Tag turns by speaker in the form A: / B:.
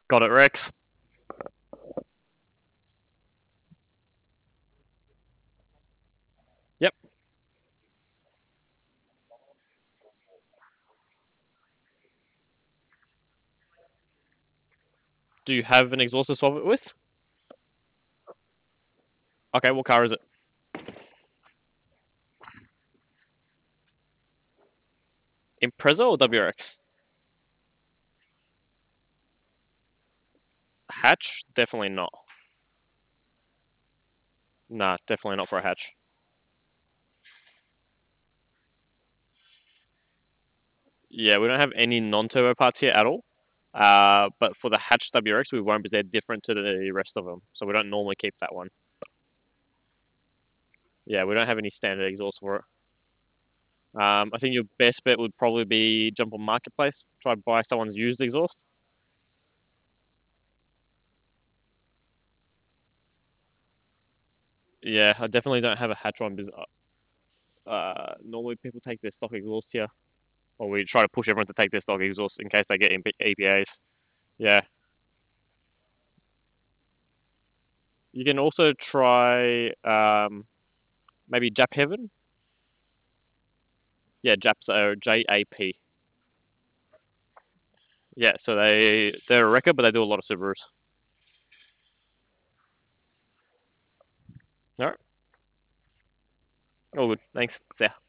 A: Got it, Rex. Yep. Do you have an exhaust to swap it with? Okay, what car is it? Impreza or WRX? Hatch? Definitely not. Nah, definitely not for a hatch. Yeah, we don't have any non-turbo parts here at all. But for the hatch WRX, we won't, because they're different to the rest of them. So we don't normally keep that one. Yeah, we don't have any standard exhaust for it. I think your best bet would probably be jump on Marketplace, try to buy someone's used exhaust. Yeah, I definitely don't have a hatch one because normally people take their stock exhaust here, or we try to push everyone to take their stock exhaust in case they get EPAs. Yeah, you can also try maybe Jap Heaven. Yeah, Japs are JAP. Yeah, so they're a wrecker, but they do a lot of Subarus. All right, all good. Thanks. See ya.